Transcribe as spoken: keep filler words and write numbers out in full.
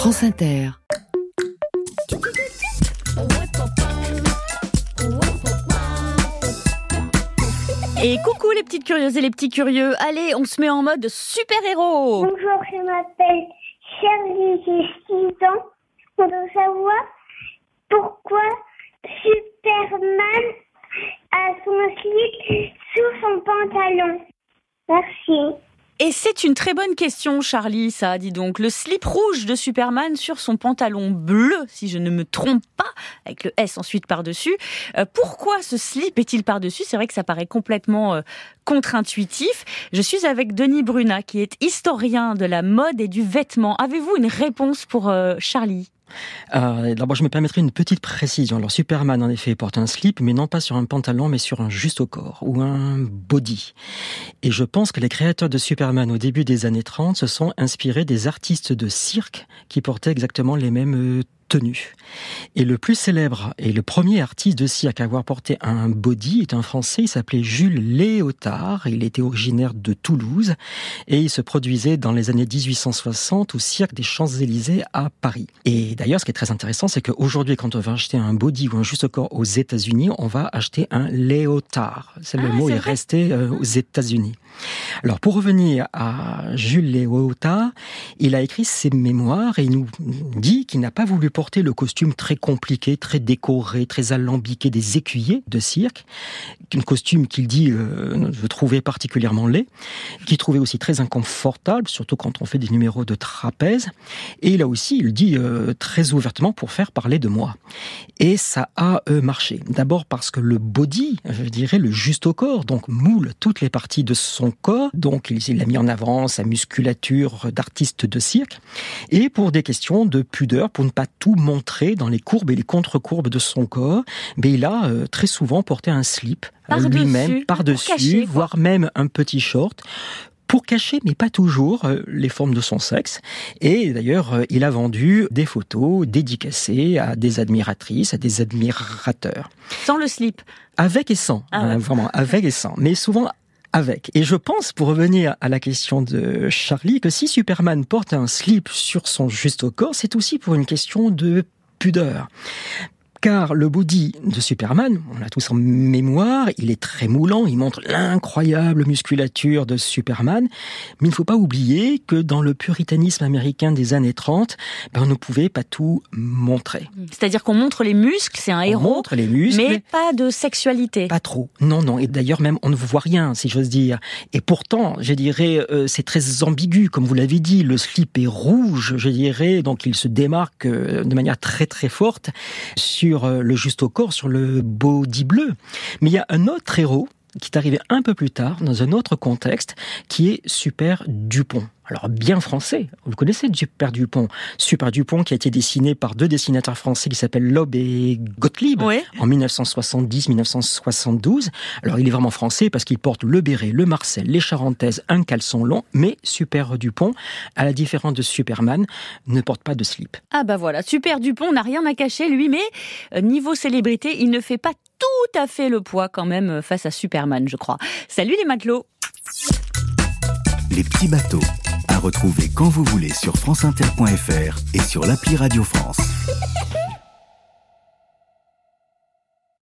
France Inter. Et coucou les petites curieuses et les petits curieux. Allez, on se met en mode super-héros. Bonjour, je m'appelle Charlie, j'ai six ans. On veut savoir pourquoi Superman a son slip sous son pantalon. Merci. Et c'est une très bonne question, Charlie, ça, dis donc. Le slip rouge de Superman sur son pantalon bleu, si je ne me trompe pas, avec le S ensuite par-dessus. Euh, pourquoi ce slip est-il par-dessus ? C'est vrai que ça paraît complètement euh, contre-intuitif. Je suis avec Denis Brunat, qui est historien de la mode et du vêtement. Avez-vous une réponse pour euh, Charlie ? Euh, d'abord, je me permettrai une petite précision. Alors, Superman, en effet, porte un slip, mais non pas sur un pantalon, mais sur un juste au corps, ou un body. Et je pense que les créateurs de Superman, au début des années trente, se sont inspirés des artistes de cirque qui portaient exactement les mêmes euh, tenues. Et le plus célèbre et le premier artiste de cirque à avoir porté un body est un Français, il s'appelait Jules Léotard, il était originaire de Toulouse, et il se produisait dans les années dix-huit cent soixante au cirque des Champs-Élysées à Paris. Et d'ailleurs, ce qui est très intéressant, c'est qu'aujourd'hui, quand on va acheter un body ou un juste corps aux États-Unis, on va acheter un léotard. C'est le ah, mot c'est est vrai. resté euh, aux États-Unis. Alors, pour revenir à Jules Léotard, il a écrit ses mémoires et il nous dit qu'il n'a pas voulu porter le costume très compliqué, très décoré, très alambiqué des écuyers de cirque, un costume qu'il dit euh, je trouvais particulièrement laid, qu'il trouvait aussi très inconfortable, surtout quand on fait des numéros de trapèze. Et il a aussi, il dit euh, très ouvertement, pour faire parler de moi. Et ça a euh, marché. D'abord parce que le body, je dirais le juste au corps, donc moule toutes les parties de son corps, donc il a mis en avant sa musculature d'artiste de cirque, et pour des questions de pudeur, pour ne pas tout montrer dans les courbes et les contre-courbes de son corps, mais il a euh, très souvent porté un slip Par-dessus, lui-même, par-dessus, pour cacher, quoi. voire même un petit short, pour cacher, mais pas toujours, euh, les formes de son sexe. Et d'ailleurs, euh, il a vendu des photos dédicacées à des admiratrices, à des admirateurs. Sans le slip. Avec et sans, Ah hein, ouais. vraiment, avec et sans, mais souvent avec. Et je pense, pour revenir à la question de Charlie, que si Superman porte un slip sur son juste au corps, c'est aussi pour une question de pudeur. Car le body de Superman, on l'a tous en mémoire, il est très moulant, il montre l'incroyable musculature de Superman, mais il ne faut pas oublier que dans le puritanisme américain des années trente, ben on ne pouvait pas tout montrer. C'est-à-dire qu'on montre les muscles, c'est un On héros, montre les muscles, mais pas de sexualité. pas trop. Non, non. Et d'ailleurs, même, on ne voit rien, si j'ose dire. Et pourtant, je dirais, euh, c'est très ambigu, comme vous l'avez dit. Le slip est rouge, je dirais. Donc, il se démarque euh, de manière très, très forte sur euh, le juste au corps, sur le body bleu. Mais il y a un autre héros qui est arrivé un peu plus tard, dans un autre contexte, qui est Super Dupont. Alors, bien français, vous le connaissez, Super Dupont. Super Dupont qui a été dessiné par deux dessinateurs français qui s'appellent Loeb et Gottlieb Oui. en dix-neuf cent soixante-dix dix-neuf cent soixante-douze. Alors, il est vraiment français parce qu'il porte le béret, le marcel, les charentaises, un caleçon long, mais Super Dupont, à la différence de Superman, ne porte pas de slip. Ah bah voilà, Super Dupont n'a rien à cacher lui, mais euh, niveau célébrité, il ne fait pas tout à fait le poids quand même euh, face à Superman, je crois. Salut les matelots. Les petits bateaux, à retrouver quand vous voulez sur franceinter point f r et sur l'appli Radio France.